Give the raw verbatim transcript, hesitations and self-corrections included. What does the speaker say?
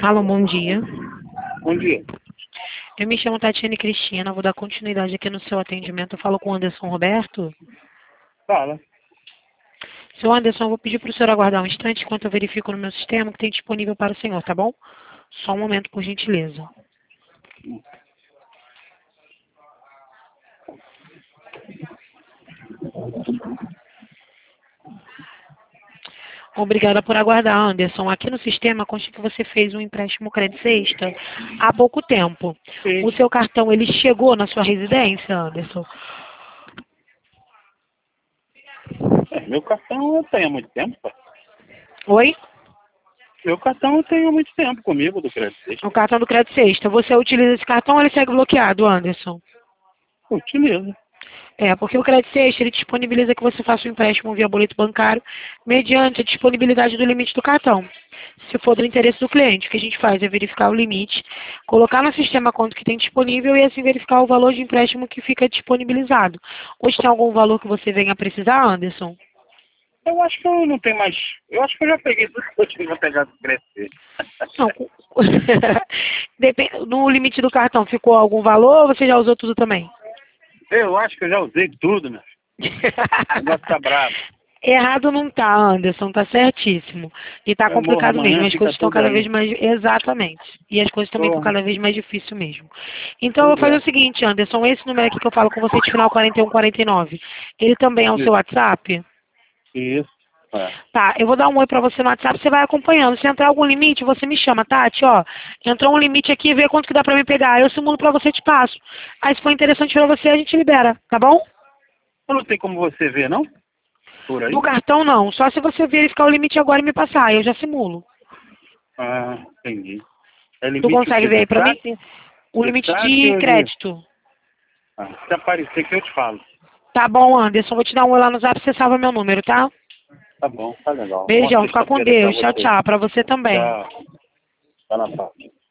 Alô, bom dia. Bom dia. Eu me chamo Tatiane Cristina, vou dar continuidade aqui no seu atendimento. Eu falo com o Anderson Roberto. Fala. Seu Anderson, eu vou pedir para o senhor aguardar um instante enquanto eu verifico no meu sistema o que tem disponível para o senhor, tá bom? Só um momento, por gentileza. Obrigada por aguardar, Anderson. Aqui no sistema consta que você fez um empréstimo crédito sexta há pouco tempo. Sim. O seu cartão, ele chegou na sua residência, Anderson? É, meu cartão eu tenho há muito tempo, pá. Oi? Meu cartão eu tenho há muito tempo comigo do crédito. O cartão do crédito sexta. Você utiliza esse cartão ou ele segue bloqueado, Anderson? Utilizo. É, porque o crédito sexta, ele disponibiliza que você faça um empréstimo via boleto bancário mediante a disponibilidade do limite do cartão. Se for do interesse do cliente, o que a gente faz é verificar o limite, colocar no sistema quanto que tem disponível e assim verificar o valor de empréstimo que fica disponibilizado. Hoje tem algum valor que você venha a precisar, Anderson? Eu acho que eu não tenho mais. Eu acho que eu já peguei tudo que eu tinha pra pegar do crédito. Não. Depende- no limite do cartão ficou algum valor ou você já usou tudo também? Eu acho que eu já usei tudo, meu. O negócio tá bravo. Errado não tá, Anderson, tá certíssimo. E tá Eu morro complicado amanhã, mesmo, as fica coisas estão tudo cada aí. vez mais... Exatamente. E as coisas também estão Porra. cada vez mais difíceis mesmo. Então eu vou Pois fazer é. o seguinte, Anderson, esse número aqui que eu falo com você de final quarenta e um quarenta e nove, ele também é o seu Isso. WhatsApp? Isso. É. Tá, eu vou dar um oi pra você no WhatsApp, você vai acompanhando. Se entrar algum limite, você me chama, Tati, ó. Entrou um limite aqui, vê quanto que dá pra me pegar. Eu simulo pra você e te passo. Aí se for interessante pra você, a gente libera, tá bom? Não tem como você ver, não? Por aí? Do cartão não, só se você verificar o limite agora e me passar, aí eu já simulo. Ah, entendi. É Tu limite o consegue quê? ver De aí pra mim? saque? O De limite saque de ou de... crédito. Ah, se aparecer que eu te falo. Tá bom, Anderson. Vou te dar um oi lá no zap, você salva meu número, tá? Tá bom, tá legal. Boa Beijão, fica com sexta-feira pra Deus. Tchau, você. tchau. Pra você também. Tchau. Tá na paz.